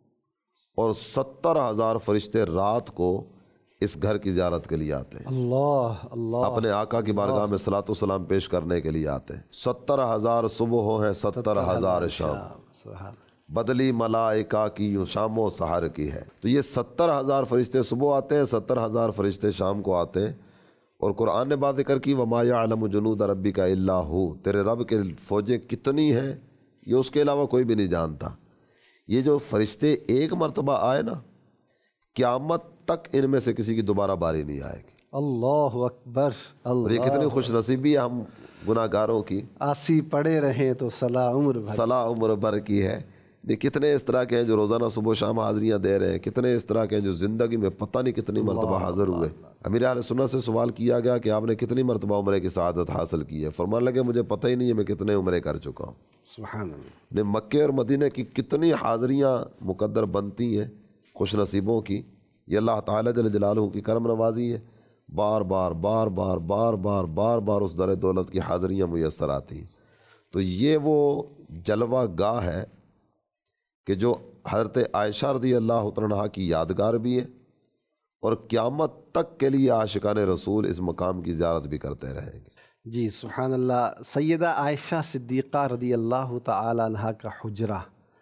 اور ستر ہزار فرشتے رات کو اس گھر کی زیارت کے لیے آتے ہیں، اللہ اللہ اپنے آقا کی بارگاہ میں صلاۃ و سلام پیش کرنے کے لیے آتے ہیں۔ ستر ہزار صبح ہو ہیں ستر ہزار شام، بدلی ملائکہ کی یوں شام و سحر کی ہے۔ تو یہ ستر ہزار فرشتے صبح آتے ہیں، ستر ہزار فرشتے شام کو آتے ہیں، اور قرآن نے بات ذکر کی وَمَا يَعْلَمُ جُنُودَ رَبِّكَ إِلَّا هُوَ، تیرے رب کے فوجیں کتنی ہیں یہ اس کے علاوہ کوئی بھی نہیں جانتا۔ یہ جو فرشتے ایک مرتبہ آئے نا، قیامت تک ان میں سے کسی کی دوبارہ باری نہیں آئے گی۔ اللہ اکبر، اور یہ کتنی خوش نصیبی ہے ہم گناہ گاروں کی، آسی پڑے رہیں تو صلاح عمر بھر، صلاح عمر بھر کی ہے۔ یہ کتنے اس طرح کے ہیں جو روزانہ صبح و شام حاضریاں دے رہے ہیں، کتنے اس طرح کے ہیں جو زندگی میں پتہ نہیں کتنی مرتبہ حاضر ہوئے۔ امیر اہل سنت سے سوال کیا گیا کہ آپ نے کتنی مرتبہ عمرے کی سعادت حاصل کی ہے؟ فرمان لگے مجھے پتہ ہی نہیں ہے میں کتنے عمرے کر چکا ہوں۔ سبحان اللہ۔ نے مکے اور مدینہ کی کتنی حاضریاں مقدر بنتی ہیں خوش نصیبوں کی، یہ اللہ تعالیٰ جل جلالہ کی کرم نوازی ہے۔ بار بار بار بار بار بار بار بار اس در دولت کی حاضریاں میسر آتی ہیں۔ تو یہ وہ جلوہ گاہ ہے کہ جو حضرت عائشہ رضی اللہ عنہا کی یادگار بھی ہے، اور قیامت تک کے لیے عاشقان رسول اس مقام کی زیارت بھی کرتے رہیں گے۔ جی سبحان اللہ۔ سیدہ عائشہ صدیقہ رضی اللہ تعالی عنہا کا حجرہ،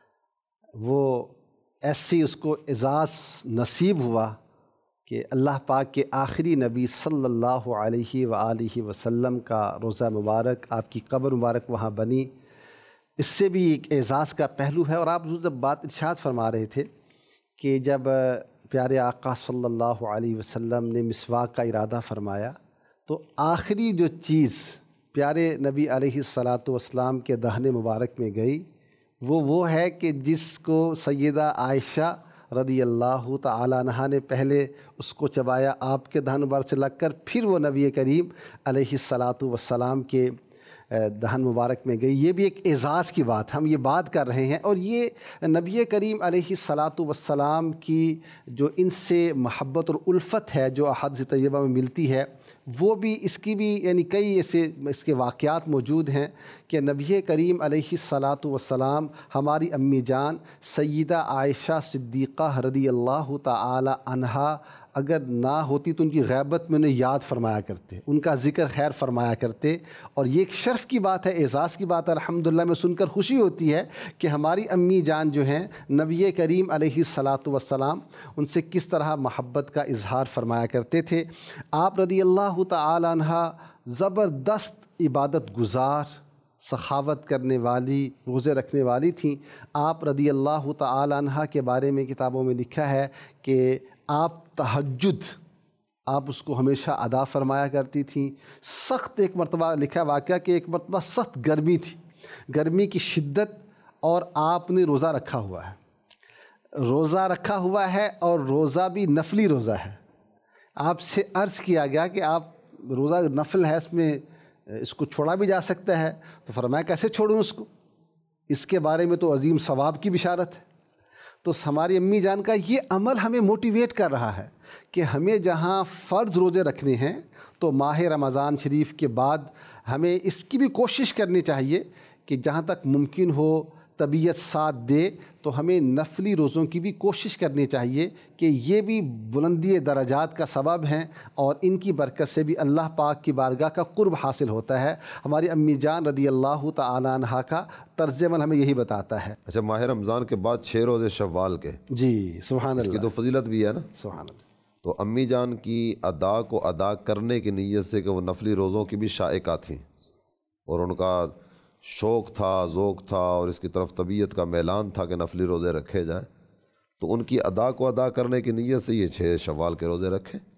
وہ ایسی اس کو اعزاز نصیب ہوا کہ اللہ پاک کے آخری نبی صلی اللہ علیہ وآلہ وسلم کا روضہ مبارک، آپ کی قبر مبارک وہاں بنی۔ اس سے بھی ایک اعزاز کا پہلو ہے۔ اور آپ جب بات ارشاد فرما رہے تھے کہ جب پیارے آقا صلی اللہ علیہ وسلم نے مسواک کا ارادہ فرمایا تو آخری جو چیز پیارے نبی علیہ الصلاۃ والسلام کے دہن مبارک میں گئی وہ وہ ہے کہ جس کو سیدہ عائشہ رضی اللہ تعالی عنہا نے پہلے اس کو چبایا آپ کے دہن مبارک سے لگ کر، پھر وہ نبی کریم علیہ الصلاۃ والسلام کے دہن مبارک میں گئی۔ یہ بھی ایک اعزاز کی بات، ہم یہ بات کر رہے ہیں، اور یہ نبی کریم علیہ الصلاۃ والسلام کی جو ان سے محبت اور الفت ہے جو احادیث طیبہ میں ملتی ہے، وہ بھی اس کی بھی یعنی کئی ایسے اس کے واقعات موجود ہیں کہ نبی کریم علیہ الصلاۃ والسلام ہماری امی جان سیدہ عائشہ صدیقہ رضی اللہ تعالی عنہا اگر نہ ہوتی تو ان کی غیبت میں انہیں یاد فرمایا کرتے، ان کا ذکر خیر فرمایا کرتے۔ اور یہ ایک شرف کی بات ہے، اعزاز کی بات ہے۔ الحمدللہ میں سن کر خوشی ہوتی ہے کہ ہماری امی جان جو ہیں نبی کریم علیہ الصلاۃ والسلام ان سے کس طرح محبت کا اظہار فرمایا کرتے تھے۔ آپ رضی اللہ تعالی عنہ زبردست عبادت گزار، سخاوت کرنے والی، روزے رکھنے والی تھیں۔ آپ رضی اللہ تعالی عنہ کے بارے میں کتابوں میں لکھا ہے کہ آپ تہجد آپ اس کو ہمیشہ ادا فرمایا کرتی تھیں۔ سخت ایک مرتبہ لکھا واقعہ کہ ایک مرتبہ سخت گرمی تھی، گرمی کی شدت، اور آپ نے روزہ رکھا ہوا ہے روزہ رکھا ہوا ہے اور روزہ بھی نفلی روزہ ہے۔ آپ سے عرض کیا گیا کہ آپ روزہ نفل ہے، اس میں اس کو چھوڑا بھی جا سکتا ہے، تو فرمایا کیسے چھوڑوں اس کو، اس کے بارے میں تو عظیم ثواب کی بشارت ہے۔ تو ہماری امی جان کا یہ عمل ہمیں موٹیویٹ کر رہا ہے کہ ہمیں جہاں فرض روزے رکھنے ہیں تو ماہ رمضان شریف کے بعد ہمیں اس کی بھی کوشش کرنی چاہیے کہ جہاں تک ممکن ہو طبیعت ساتھ دے تو ہمیں نفلی روزوں کی بھی کوشش کرنی چاہیے کہ یہ بھی بلندی درجات کا سبب ہیں، اور ان کی برکت سے بھی اللہ پاک کی بارگاہ کا قرب حاصل ہوتا ہے۔ ہماری امی جان رضی اللہ تعالی عنہا کا طرز عمل ہمیں یہی بتاتا ہے۔ اچھا، ماہ رمضان کے بعد چھ روزے شوال کے، جی سبحان اس کی اللہ، تو فضیلت بھی ہے نا۔ سبحان اللہ۔ تو امی جان کی ادا کو ادا کرنے کی نیت سے کہ وہ نفلی روزوں کی بھی شائقہ تھیں، اور ان کا شوق تھا، ذوق تھا، اور اس کی طرف طبیعت کا میلان تھا کہ نفلی روزے رکھے جائیں، تو ان کی ادا کو ادا کرنے کی نیت سے یہ چھ شوال کے روزے رکھے۔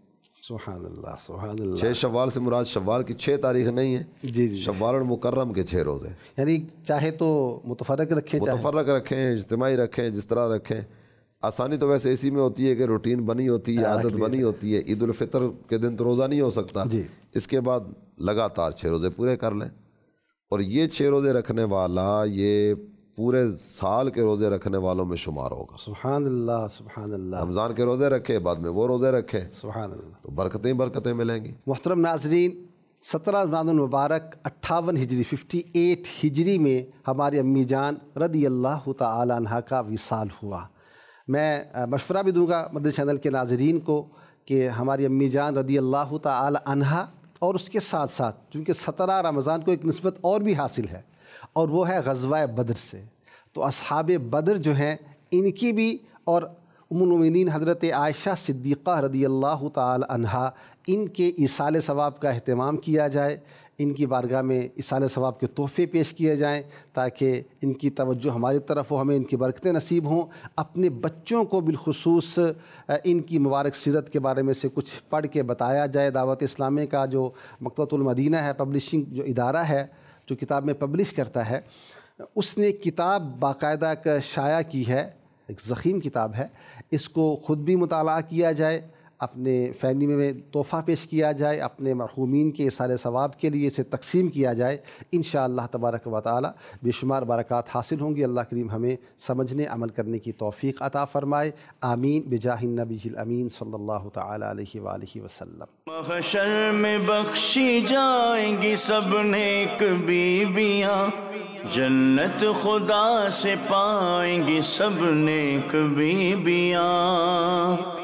سبحان اللہ سبحان اللہ. چھ شوال سے مراد شوال کی چھ تاریخ نہیں ہے, جی جی, شوال المکرم کے چھ روزے, یعنی چاہے تو متفرق رکھیں, چاہے متفرق رکھیں, اجتماعی رکھیں, جس طرح رکھیں. آسانی تو ویسے اسی میں ہوتی ہے کہ روٹین بنی ہوتی ہے, عادت بنی ہوتی ہے. عید الفطر کے دن تو روزہ نہیں ہو سکتا, جی, اس کے بعد لگاتار چھ روزے پورے کر لیں. اور یہ چھ روزے رکھنے والا یہ پورے سال کے روزے رکھنے والوں میں شمار ہوگا. سبحان اللہ سبحان اللہ. رمضان کے روزے رکھے, بعد میں وہ روزے رکھے, سبحان اللہ, تو برکتیں برکتیں ملیں گی. محترم ناظرین, سترہ رمضان المبارک اٹھاون ہجری ففٹی ایٹ ہجری میں ہماری امی جان رضی اللہ تعالی عنہا کا وصال ہوا. میں مشورہ بھی دوں گا مدنی چینل کے ناظرین کو کہ ہماری امی جان رضی اللہ تعالی عنہا اور اس کے ساتھ ساتھ چونکہ سترہ رمضان کو ایک نسبت اور بھی حاصل ہے, اور وہ ہے غزوہ بدر سے. تو اصحاب بدر جو ہیں ان کی بھی, اور ام المؤمنین حضرت عائشہ صدیقہ رضی اللہ تعالی عنہا, ان کے ایصال ثواب کا اہتمام کیا جائے, ان کی بارگاہ میں ایصال ثواب کے تحفے پیش کیے جائیں تاکہ ان کی توجہ ہماری طرف ہو, ہمیں ان کی برکتیں نصیب ہوں. اپنے بچوں کو بالخصوص ان کی مبارک سیرت کے بارے میں سے کچھ پڑھ کے بتایا جائے. دعوت اسلامی کا جو مکتبۃ المدینہ ہے, پبلشنگ جو ادارہ ہے جو کتاب میں پبلش کرتا ہے, اس نے کتاب باقاعدہ ایک شائع کی ہے, ایک ضخیم کتاب ہے. اس کو خود بھی مطالعہ کیا جائے, اپنے فیملی میں تحفہ پیش کیا جائے, اپنے مرحومین کے ایصال ثواب کے لیے اسے تقسیم کیا جائے. انشاءاللہ تبارک و تعالی بے شمار برکات حاصل ہوں گی. اللہ کریم ہمیں سمجھنے عمل کرنے کی توفیق عطا فرمائے. آمین بجاہ النبی الامین صلی اللہ تعالی علیہ وآلہ وسلم. محشر میں بخشی جائیں گی سب نیک بیویاں, جنت خدا سے پائیں گی سب نیک بیویاں.